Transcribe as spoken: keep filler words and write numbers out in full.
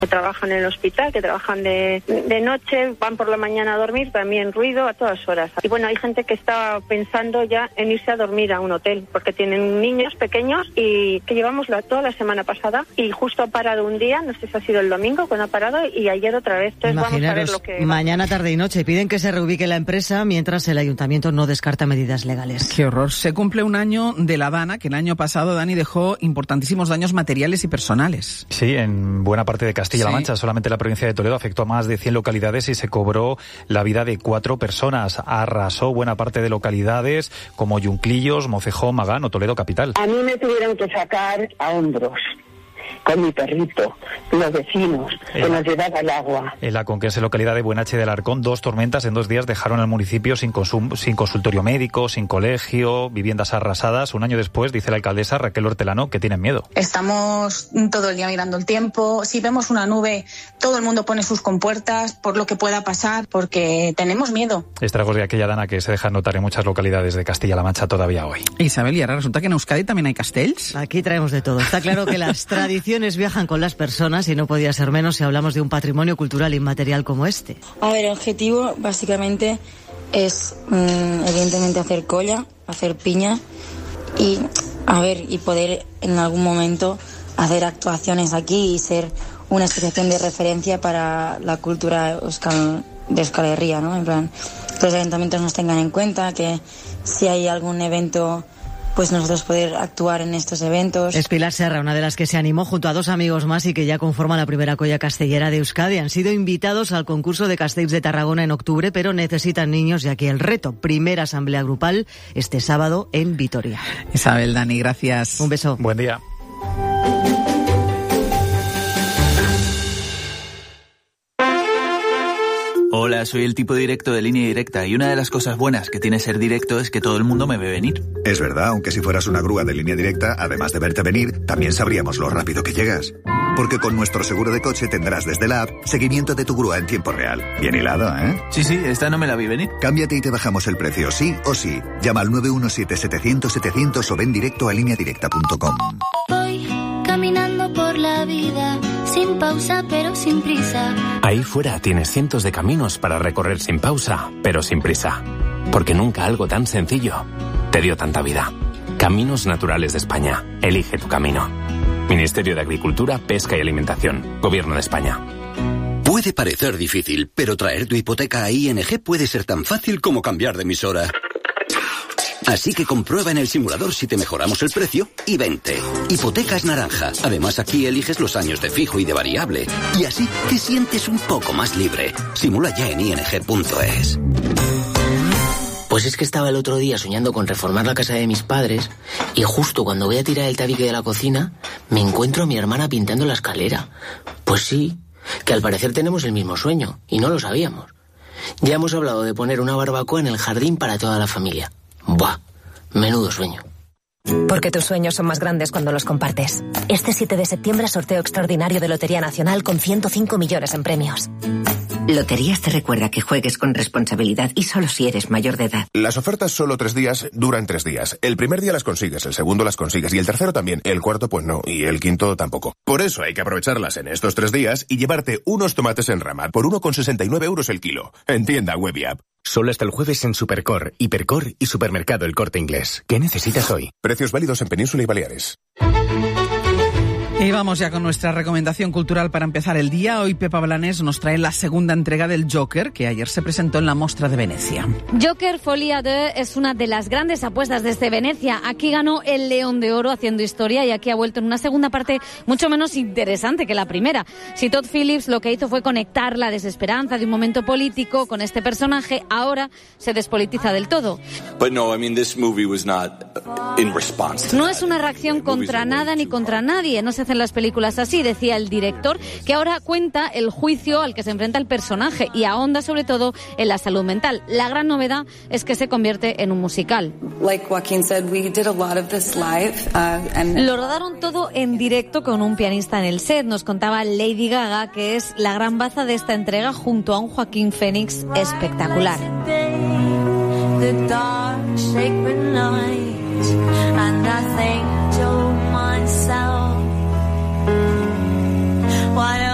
que trabajan en el hospital, que trabajan de, de noche, van por la mañana a dormir, también ruido a todas horas. Y bueno, hay gente que está pensando ya en irse a dormir a un hotel, porque tienen niños pequeños y que llevamos la, toda la semana pasada y justo ha parado un día, no sé si ha sido el domingo cuando ha parado, y ayer otra vez. Entonces vamos a ver lo que... Mañana, tarde y noche piden que se reubique la empresa mientras el ayuntamiento no descarta medidas legales. Qué horror. Se cumple un año de la Dana, que el año pasado, Dani, dejó importantísimos daños materiales y personales. Sí, en buena parte de Castilla-La sí. Mancha, solamente la provincia de Toledo afectó a más de cien localidades y se cobró la vida de cuatro personas. Arrasó buena parte de localidades como Yunclillos, Mocejón, Magán o Toledo capital. A mí me tuvieron que sacar a hombros con mi perrito, los vecinos, que nos llevaba el agua. En la conquense localidad de Buenache del Arcón, dos tormentas en dos días dejaron al municipio sin, consum- sin consultorio médico, sin colegio, viviendas arrasadas. Un año después, dice la alcaldesa Raquel Hortelano, que tienen miedo. Estamos todo el día mirando el tiempo. Si vemos una nube, todo el mundo pone sus compuertas por lo que pueda pasar, porque tenemos miedo. Estragos de aquella Dana que se dejan notar en muchas localidades de Castilla-La Mancha todavía hoy. Isabel, y ahora resulta que en Euskadi también hay castells. Aquí traemos de todo. Está claro que las tradiciones viajan con las personas y no podía ser menos si hablamos de un patrimonio cultural inmaterial como este. A ver, el objetivo básicamente es mmm, evidentemente hacer colla, hacer piña y a ver y poder en algún momento hacer actuaciones aquí y ser una asociación de referencia para la cultura euskal, de Euskal Herria, ¿no? En plan, que los ayuntamientos nos tengan en cuenta, que si hay algún evento, pues nosotros poder actuar en estos eventos. Es Pilar Serra, una de las que se animó junto a dos amigos más y que ya conforman la primera colla castellera de Euskadi. Han sido invitados al concurso de Castells de Tarragona en octubre, pero necesitan niños y aquí el reto. Primera asamblea grupal este sábado en Vitoria. Isabel, Dani, gracias. Un beso. Buen día. Hola, soy el tipo directo de Línea Directa y una de las cosas buenas que tiene ser directo es que todo el mundo me ve venir. Es verdad, aunque si fueras una grúa de Línea Directa, además de verte venir, también sabríamos lo rápido que llegas. Porque con nuestro seguro de coche tendrás desde la app seguimiento de tu grúa en tiempo real. Bien hilado, ¿eh? Sí, sí, esta no me la vi venir. Cámbiate y te bajamos el precio, sí o sí. Llama al nueve uno siete, setecientos, setecientos o ven directo a línea directa punto com. Voy caminando por la vida, sin pausa pero sin prisa. Ahí fuera tienes cientos de caminos para recorrer sin pausa, pero sin prisa. Porque nunca algo tan sencillo te dio tanta vida. Caminos Naturales de España. Elige tu camino. Ministerio de Agricultura, Pesca y Alimentación. Gobierno de España. Puede parecer difícil, pero traer tu hipoteca a I N G puede ser tan fácil como cambiar de emisora. Así que comprueba en el simulador si te mejoramos el precio y vente. Hipotecas Naranja. Además, aquí eliges los años de fijo y de variable. Y así te sientes un poco más libre. Simula ya en I N G punto es. Pues es que estaba el otro día soñando con reformar la casa de mis padres y justo cuando voy a tirar el tabique de la cocina me encuentro a mi hermana pintando la escalera. Pues sí, que al parecer tenemos el mismo sueño y no lo sabíamos. Ya hemos hablado de poner una barbacoa en el jardín para toda la familia. Buah, menudo sueño. Porque tus sueños son más grandes cuando los compartes. Este siete de septiembre sorteo extraordinario de Lotería Nacional con ciento cinco millones en premios. Loterías te recuerda que juegues con responsabilidad y solo si eres mayor de edad. Las ofertas solo tres días duran tres días. El primer día las consigues, el segundo las consigues y el tercero también. El cuarto pues no y el quinto tampoco. Por eso hay que aprovecharlas en estos tres días y llevarte unos tomates en rama por uno con sesenta y nueve euros el kilo. En tienda web y app. Solo hasta el jueves en Supercor, Hipercor y Supermercado El Corte Inglés. ¿Qué necesitas hoy? Precios válidos en Península y Baleares. Y vamos ya con nuestra recomendación cultural para empezar el día. Hoy Pepa Blanes nos trae la segunda entrega del Joker, que ayer se presentó en la Mostra de Venecia. Joker Folia deux es una de las grandes apuestas desde Venecia. Aquí ganó el León de Oro haciendo historia y aquí ha vuelto en una segunda parte mucho menos interesante que la primera. Si Todd Phillips lo que hizo fue conectar la desesperanza de un momento político con este personaje, ahora se despolitiza del todo. No, I mean, this movie was not in response to no that. es una reacción contra nada ni contra nadie. No se hace en las películas así, decía el director, que ahora cuenta el juicio al que se enfrenta el personaje y ahonda sobre todo en la salud mental. La gran novedad es que se convierte en un musical. Like Joaquin said, we did a lot of this live, uh, and... Lo rodaron todo en directo con un pianista en el set. Nos contaba Lady Gaga, que es la gran baza de esta entrega, junto a un Joaquín Phoenix espectacular. Why